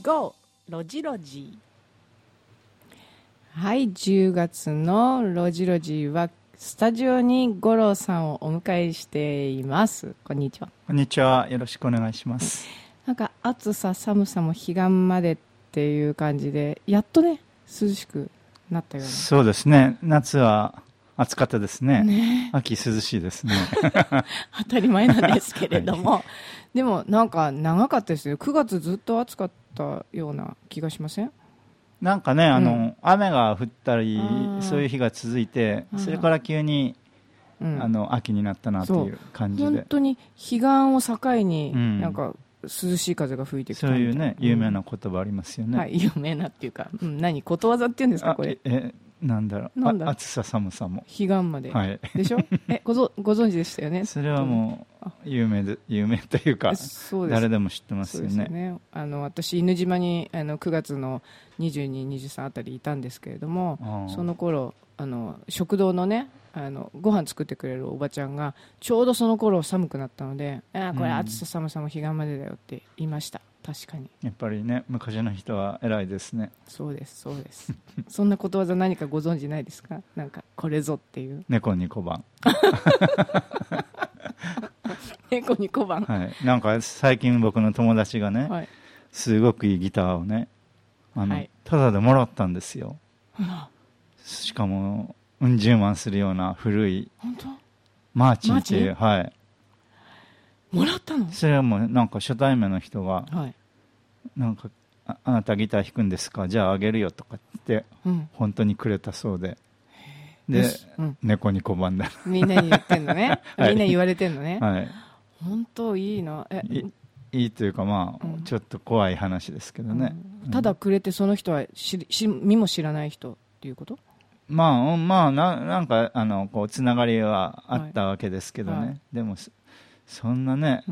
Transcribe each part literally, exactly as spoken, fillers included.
ゴーロジロジ。 はい、じゅうがつのロジロジはスタジオに五郎さんをお迎えしています。こんにちは。 こんにちは、よろしくお願いします。 なんか暑さ寒さも彼岸までっていう感じで、やっとね涼しくなったような。 そうですね、夏は暑かったですね。 ね、 秋涼しいですね。 当たり前なんですけれども、はい、でもなんか長かったですよ。くがつずっと暑かったような気がしません？ なんかね、あの、うん、雨が降ったりそういう日が続いて、それから急に、うん、あの秋になったなという感じで、 本当に彼岸を境に、うん、なんか涼しい風が吹いてきたみたいな、 そういうね有名な言葉ありますよね、 うん、はい、有名なっていうか、うん、何ことわざっていうんですかこれ。 えなんだろう、なんだ暑さ寒さも彼岸まで、はい、でしょえ ご, ぞご存知でしたよね。 それはもう有名で有名というか誰でも知ってますよ ね, そうですね。あの私犬島にあのくがつのにじゅうに、にじゅうさんあたりいたんですけれども、その頃あの食堂のねあのご飯作ってくれるおばちゃんがちょうどその頃寒くなったので、あこれ暑さ寒さも彼岸までだよって言いました。確かにやっぱりね昔の人は偉いですね。 そうですそうですそんなことわざ何かご存知ないですか？なんかこれぞっていう。 猫に小判猫に小判、 はい、なんか最近僕の友達がね、はい、すごくいいギターをねあの、はい、ただでもらったんですよ、うん、しかもうん十万するような古いマーチンっていう、はい、 もらったの？ それはもうなんか初対面の人が、はい、なんか あ, あなたギター弾くんですか、じゃああげるよとかって、うん、本当にくれたそうで、で、うん、猫に小判だみんなに言ってんのね、はい、みんな言われてんのね、 はい、 本当いいな。えい, いいというかまあ、うん、ちょっと怖い話ですけどね、 うん、ただくれてその人は知し身も知らない人っていうこと？ まあまあ な, なんかあのこうつながりはあったわけですけどね、はいはい、でもそんなね、うん、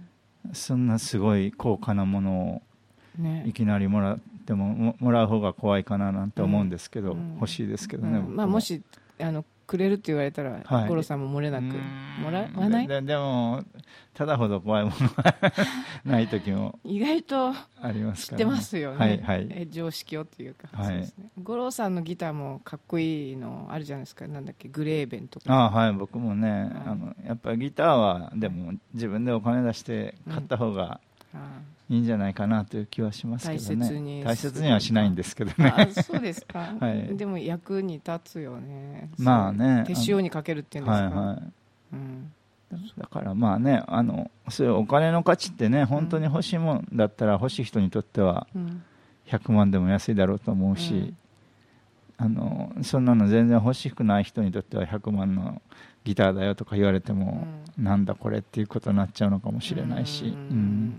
そんなすごい高価なものをいきなりもらっても、ね、もらう方が怖いかななんて思うんですけど、うん、欲しいですけどね、 うん、まあ、もしあのくれるって言われたら、はい、五郎さんも漏れなくもらわない？ で, でもただほど怖いものはない時も意外とありますから、ね、 知ってますよね、 はいはい、 え常識をっていうか、 はい、 そうですね、五郎さんのギターもかっこいいのあるじゃないですか。なんだっけ、グレーベンとか。 あ、はい、僕もね、はい、あのやっぱりギターはでも自分でお金出して買った方が、うんいいんじゃないかなという気はしますけどね。大切に大切にはしないんですけどね。 あ、そうですか、 はい、 でも役に立つよね。 まあね、 手塩にかけるっていうんですか、 はいはい、うん、だからまあね、あのそういうお金の価値ってね、本当に欲しいもんだったら欲しい人にとってはひゃくまんでも安いだろうと思うし、うん、あのそんなの全然欲しくない人にとってはひゃくまんのギターだよとか言われても、うん、なんだこれっていうことになっちゃうのかもしれないし、うん、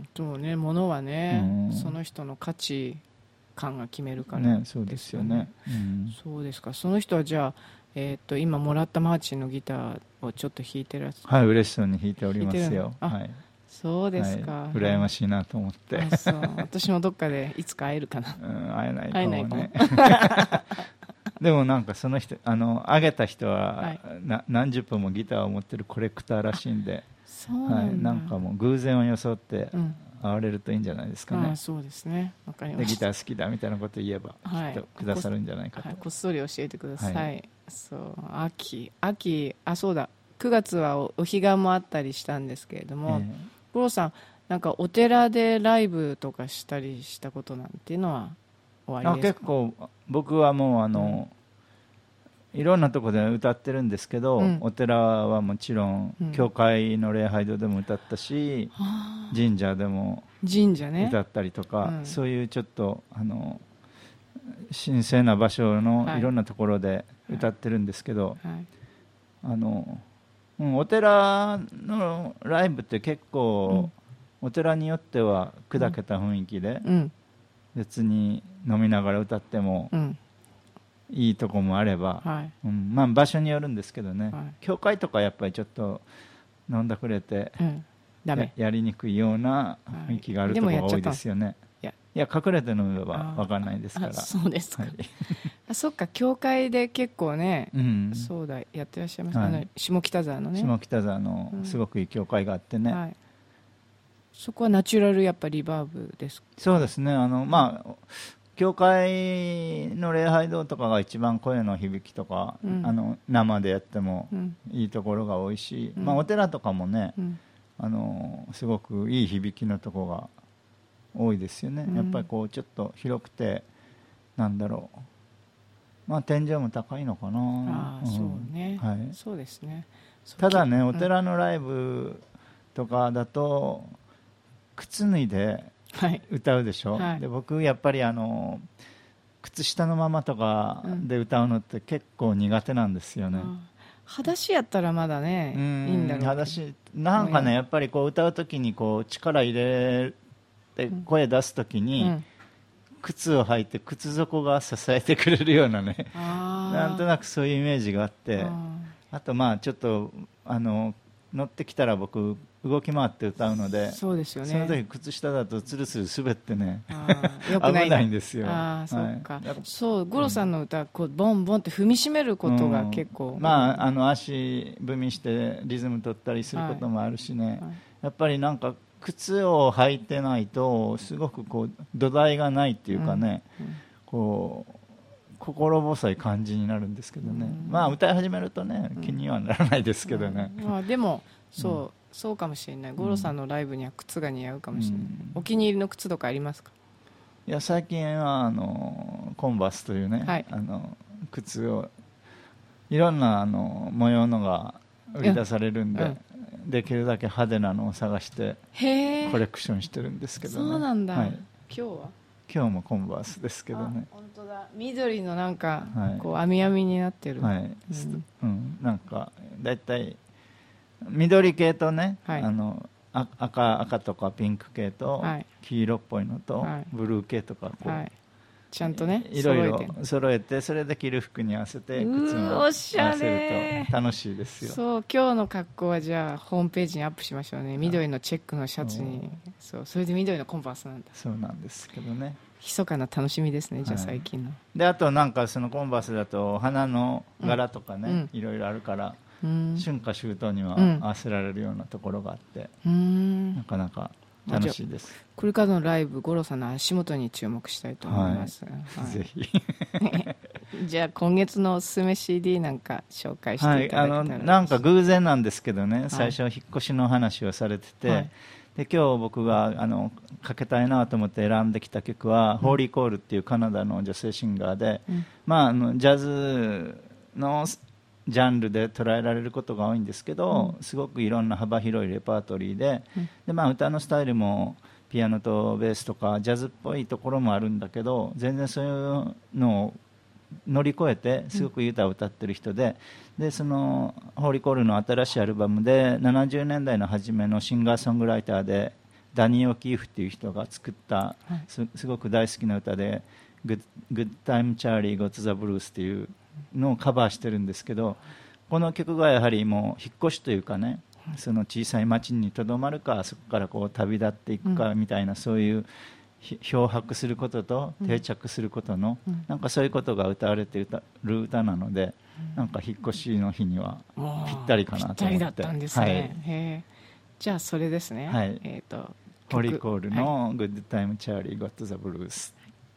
そうね、物はね、うん、その人の価値観が決めるから、 ね、そうですよね、うん、 そうですか。その人はじゃあ、えー、と今もらったマーチンのギターをちょっと弾いてらっしゃる？ はい、嬉しそうに弾いておりますよ。 はい、そうですか、はい、 羨ましいなと思って。 あ、そう私もどっかでいつか会えるかな、 うん、会えないかもねでもなんかその人、あのあげた人は、はい、な何十分もギターを持ってるコレクターらしいんで、 そうなんだ、はい、 なんかもう偶然を装って会われるといいんじゃないですかね、 うん、あ、そうですね、わかりました。 でギター好きだみたいなこと言えば、はい、きっとくださるんじゃないかと、 はい、こっそり教えてください、はい、そう秋秋あそうだくがつは お, お彼岸もあったりしたんですけれども、えー、五郎さんなんかお寺でライブとかしたりしたことなんていうのはおありですか？ あ、結構僕はもうあの、うん、いろんなところで歌ってるんですけど、うん、お寺はもちろん、うん、教会の礼拝堂でも歌ったし、うん、神社でも歌ったりとか、ね、うん、そういうちょっとあの神聖な場所のいろんなところで歌ってるんですけど、はいはい、あのうん、お寺のライブって結構、うん、お寺によっては砕けた雰囲気で、うん、別に飲みながら歌っても、うん、いいとこもあれば、はい、うん、まあ、場所によるんですけどね、はい、教会とかやっぱりちょっと飲んだくれて、うん、ダメ や, やりにくいような雰囲気があるところが多いですよね。いや、いや隠れて飲めば分かんないですから。 そうですか、 はい、 あ、そっか、教会で結構ね、うん、そうだやってらっしゃいます、はい、あの下北沢のね、 下北沢のすごくいい教会があってね、うん、はい、 そこはナチュラルやっぱリバーブですか？ そうですね、あの、まあ、教会の礼拝堂とかが一番声の響きとか、うん、あの生でやってもいいところが多いし、うん、まあ、お寺とかもね、うん、あのすごくいい響きのところが多いですよね、うん、やっぱりこうちょっと広くてなんだろう、まあ、天井も高いのかな。 あ、うん、そうね、はい、そうですね。 ただね、お寺のライブとかだと靴脱いで歌うでしょ、はい、で僕やっぱりあの靴下のままとかで歌うのって結構苦手なんですよね、うん、 裸足やったらまだね、うん、いいんだろうけど、 裸足なんかね、やっぱりこう歌うときにこう力入れて声出すときに、うん、靴を履いて靴底が支えてくれるようなねなんとなくそういうイメージがあって、あ, あとまあちょっとあの乗ってきたら僕動き回って歌うので、 そうですよね、 その時靴下だとつるつる滑ってね、よくない危ないんですよ。 あ、そうか、はい、そう五郎さんの歌、こうボンボンって踏みしめることが結構、 うん、まあ、あの足踏みしてリズム取ったりすることもあるしね、はいはい、やっぱりなんか靴を履いてないとすごくこう土台がないっていうかね、うんうん、こう心細い感じになるんですけどね、うん、まあ歌い始めるとね気にはならないですけどね、 うんうん、まあ、でもそう、うん、そうかもしれない。五郎さんのライブには靴が似合うかもしれない、うん、お気に入りの靴とかありますか？ いや最近はあのコンバースというね、はい、あの靴をいろんなあの模様のが売り出されるんで、うん、できるだけ派手なのを探してコレクションしてるんですけどね。 そうなんだ、はい、今日は今日もコンバースですけどね。 本当だ、緑のなんか、はい、こう網網になってる、 はい、うんうん、なんかだいたい緑系とね、はい、あの赤、赤とかピンク系と黄色っぽいのと、はい、ブルー系とかこう、はい、 ちゃんとねいろいろ揃えて、それで着る服に合わせて靴も合わせると楽しいですよ。 そう、今日の格好はじゃあホームページにアップしましょうね。緑のチェックのシャツに、そう、それで緑のコンパスなんだ。 そうなんですけどね、 密かな楽しみですね、じゃあ最近の、はい、 であとなんかそのコンバースだと花の柄とかね、うん、いろいろあるから、うん、春夏秋冬には合わせられるようなところがあって、うん、なかなか楽しいです。 これからのライブ、五郎さんの足元に注目したいと思います、 はいはい、ぜひじゃあ今月のおすすめ シーディー なんか紹介していただけたら、はい、あのなんか偶然なんですけどね、最初引っ越しの話をされてて、はい、で今日僕があのかけたいなと思って選んできた曲は、うん、ホーリーコールっていうカナダの女性シンガーで、うん、まあ、あのジャズのジャンルで捉えられることが多いんですけど、うん、すごくいろんな幅広いレパートリーで、うん、でまあ、歌のスタイルもピアノとベースとかジャズっぽいところもあるんだけど、全然そういうのを乗り越えてすごくいい歌を歌ってる人で、うん、でそのホーリーコールの新しいアルバムでななじゅうねんだいの初めのシンガーソングライターでダニー・オキーフっていう人が作った、はい、す, すごく大好きな歌でグッグッタイムチャーリーゴッツザブルースっていうのをカバーしてるんですけど、この曲がやはりもう引っ越しというかね、その小さい町にとどまるか、そこからこう旅立っていくかみたいな、そういう漂白することと定着することの、なんかそういうことが歌われている歌なので、なんか引っ越しの日にはぴったりかなと思って。ぴったりだったんですね、はい、へじゃあそれですね、 はい、 えーとホーリーコールのグッドタイムチャーリーゴットザブルース。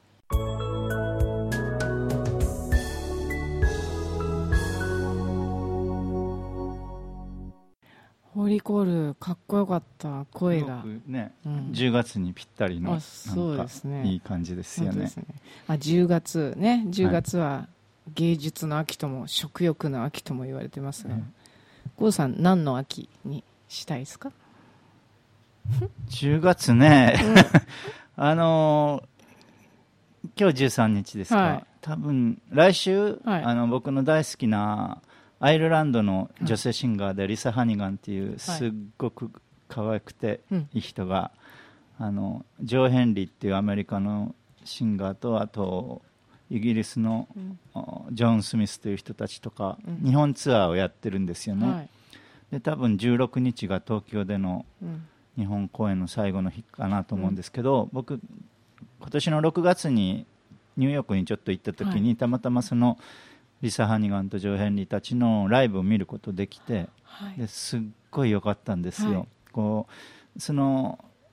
ホーリーコールかっこよかった、声が、 ね、うん、じゅうがつにぴったりのなんかいい感じですよね。 ですね、あじゅうがつね、じゅうがつは芸術の秋とも食欲の秋とも言われてますが、郷、はい、さん何の秋にしたいですか？ じゅうがつね、うん、あのー、今日じゅうさんにちですか、はい、多分来週、はい、あの僕の大好きなアイルランドの女性シンガーでリサ・ハニガンっていうすっごく可愛くていい人が、うん、あのジョー・ヘンリーっていうアメリカのシンガーと、あとイギリスの、うん、ジョン・スミスという人たちとか、うん、日本ツアーをやってるんですよね、はい、で多分じゅうろくにちが東京での日本公演の最後の日かなと思うんですけど、うん、僕今年のろくがつにニューヨークにちょっと行った時に、はい、たまたまそのリサ・ハニガンとジョー・ヘンリーたちのライブを見ることできて、はい、ですっごい良かったんですよ、はい、こうその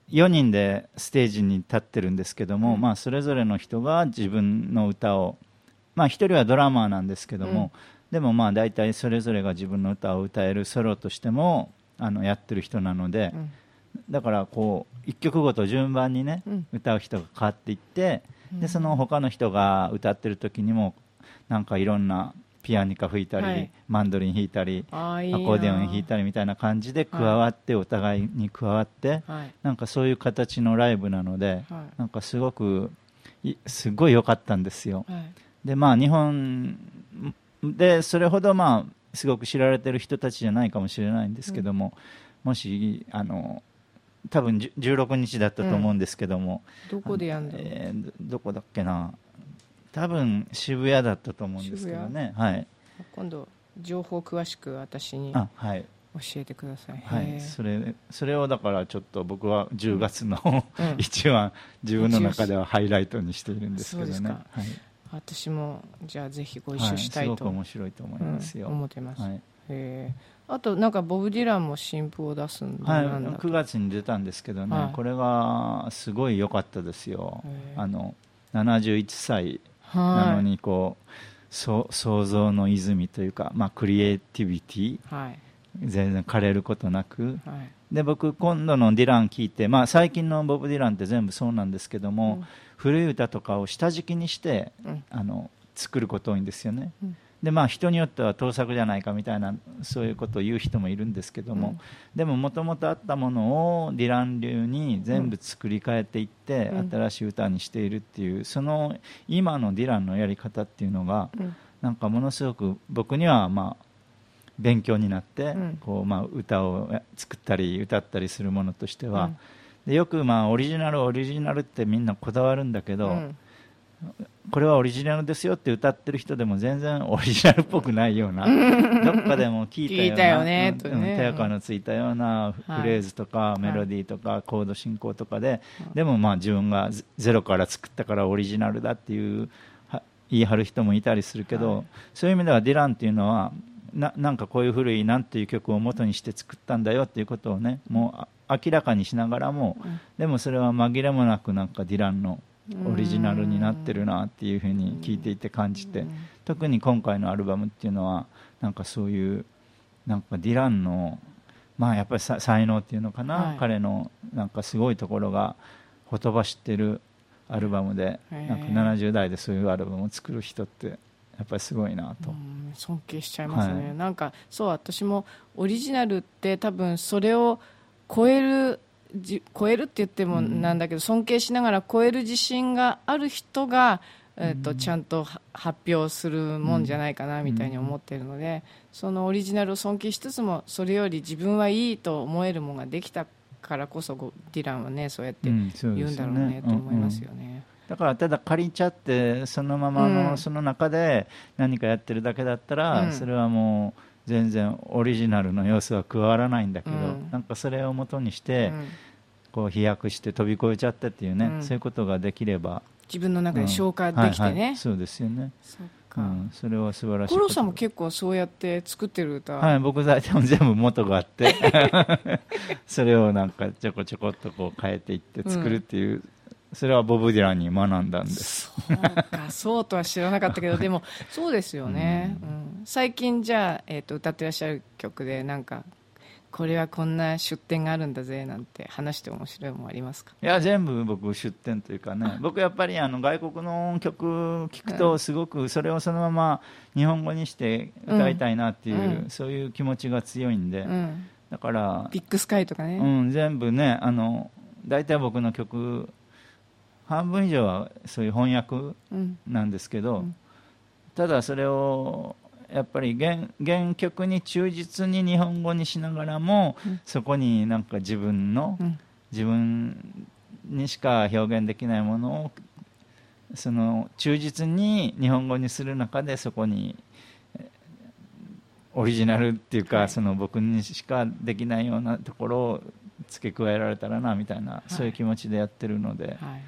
よにんでステージに立ってるんですけども、うんまあ、それぞれの人が自分の歌を、まあ、ひとりはドラマーなんですけども、うん、でもまあ大体それぞれが自分の歌を歌えるソロとしてもあのやってる人なので、うん、だからこういっきょくごと順番にね、うん、歌う人が変わっていって、うん、でその他の人が歌ってる時にもなんかいろんなピアニカ吹いたり、はい、マンドリン弾いたりアコーディオン弾いたりみたいな感じで加わって、はい、お互いに加わって、はい、なんかそういう形のライブなので、はい、なんかすごくすごい良かったんですよ、はい、でまあ日本でそれほどまあすごく知られてる人たちじゃないかもしれないんですけども、うん、もしあの多分じゅうろくにちだったと思うんですけども、 うん、どこでやんだろう、 えー、どこだっけな、多分渋谷だったと思うんですけどね、はい、 今度情報詳しく私にあ、はい、 教えてください、 はい、それ、それをだからちょっと僕はじゅうがつの、うん、一番自分の中ではハイライトにしているんですけどね、はい、 私もじゃあぜひご一緒したいと、はい、 すごく面白いと思いますよ、 うん、思ってます、 はい、 へあとなんかボブ・ディランも新譜を出すんだ、はい、なんだくがつに出たんですけどね、はい、これがすごい良かったですよ、あのななじゅういっさいなのにこう、そ想像の泉というか、まあ、クリエイティビティ、はい、全然枯れることなく、はい、で僕今度のディラン聞いて、まあ、最近のボブ・ディランって全部そうなんですけども、うん、古い歌とかを下敷きにして、うん、あの作ること多いんですよね、うんでまあ、人によっては盗作じゃないかみたいなそういうことを言う人もいるんですけども、うん、でももともとあったものをディラン流に全部作り変えていって、うん、新しい歌にしているっていうその今のディランのやり方っていうのが、うん、なんかものすごく僕にはまあ勉強になって、うんこうまあ、歌を作ったり歌ったりするものとしては、うん、でよくまあオリジナルオリジナルってみんなこだわるんだけど、うんこれはオリジナルですよって歌ってる人でも全然オリジナルっぽくないようなどっかでも聞いたような聞いたよねとね、 手垢のついたようなフレーズとか、はい、メロディーとかコード進行とかで、はい、でもまあ自分がゼロから作ったからオリジナルだっていう言い張る人もいたりするけど、はい、そういう意味ではディランっていうのは な, なんかこういう古いなんていう曲を元にして作ったんだよっていうことをねもう明らかにしながらも、うん、でもそれは紛れもなくなんかディランのオリジナルになってるなっていうふうに聞いていて感じて、特に今回のアルバムっていうのはなんかそういうなんかディランのまあやっぱり才能っていうのかな、はい、彼のなんかすごいところがほとばしってるアルバムで、なんかななじゅう代でそういうアルバムを作る人ってやっぱりすごいなと、 うん尊敬しちゃいますね、はい、なんかそう私もオリジナルって多分それを超える超えるって言ってもなんだけど、うん、尊敬しながら超える自信がある人が、えーとうん、ちゃんと発表するもんじゃないかなみたいに思っているので、うん、そのオリジナルを尊敬しつつもそれより自分はいいと思えるものができたからこそディランはねそうやって言うんだろうね、うん、と思いますよね、うんうん、 だからただ借りちゃってそのままの、うん、その中で何かやってるだけだったら、うん、それはもう全然オリジナルの要素は加わらないんだけど、うん、なんかそれを元にして、うん、こう飛躍して飛び越えちゃったっていうね、うん、そういうことができれば自分の中で消化できてね、うんはいはい、 そうですよね。そっか、うん、それは素晴らしい。 五郎さんも結構そうやって作ってる歌、 はい、僕大体全部元があってそれをなんかちょこちょこっとこう変えていって作るっていう、うんそれはボブ・ディランに学んだんです。 そうかそうとは知らなかったけどでもそうですよね、うんうん、最近じゃあ、えーと、歌ってらっしゃる曲でなんかこれはこんな出典があるんだぜなんて話して面白いもありますか？ いや全部僕出典というかね僕やっぱりあの外国の曲聴くとすごくそれをそのまま日本語にして歌いたいなっていう、うん、そういう気持ちが強いんで、うん、だからビッグスカイとかね、 うん、全部ねあの大体僕の曲半分以上はそういう翻訳なんですけど、うん、ただそれをやっぱり 原, 原曲に忠実に日本語にしながらも、うん、そこになんか自分の、うん、自分にしか表現できないものをその忠実に日本語にする中でそこにオリジナルっていうか、はい、その僕にしかできないようなところを付け加えられたらなみたいな、はい、そういう気持ちでやってるので、はい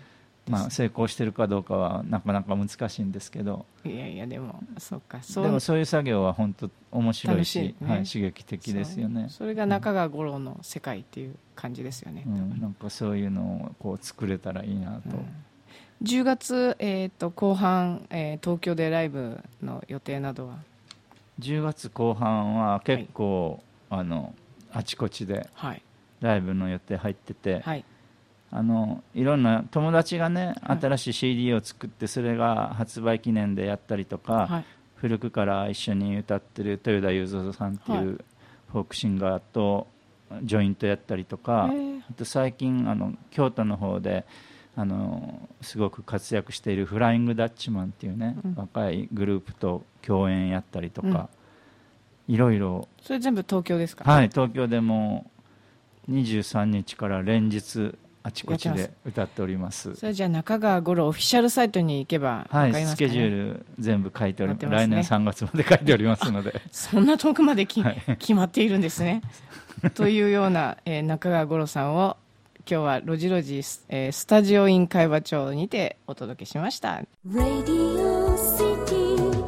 まあ、成功してるかどうかはなかなか難しいんですけど、 いやいやでもそうか、そうでもそういう作業は本当面白いし、 楽しいね、 はい、刺激的ですよね。 そ, それが中川五郎の世界っていう感じですよね、 うん、なんかそういうのをこう作れたらいいなと、うん、 じゅうがつ、えー、と後半、えー、東京でライブの予定などは？ じゅうがつこう半は結構、はい、あのあちこちでライブの予定入ってて、はい、あのいろんな友達がね、はい、新しい シーディー を作ってそれが発売記念でやったりとか、はい、古くから一緒に歌ってる豊田雄三さんっていうフォークシンガーとジョイントやったりとか、はい、あと最近あの京都の方であのすごく活躍しているフライングダッチマンっていうね、うん、若いグループと共演やったりとか、いろいろ。 それ全部東京ですか？ はい、東京でもにじゅうさんにちから連日あちこちで歌っております。 それじゃあ中川五郎オフィシャルサイトに行けば分かりますかね。 はい、スケジュール全部書いております、ね、来年さんがつまで書いておりますのでそんな遠くまでき、はい、決まっているんですねというような、えー、中川五郎さんを今日はロジロジ、えー、スタジオイン会話帳にてお届けしました。 Radio City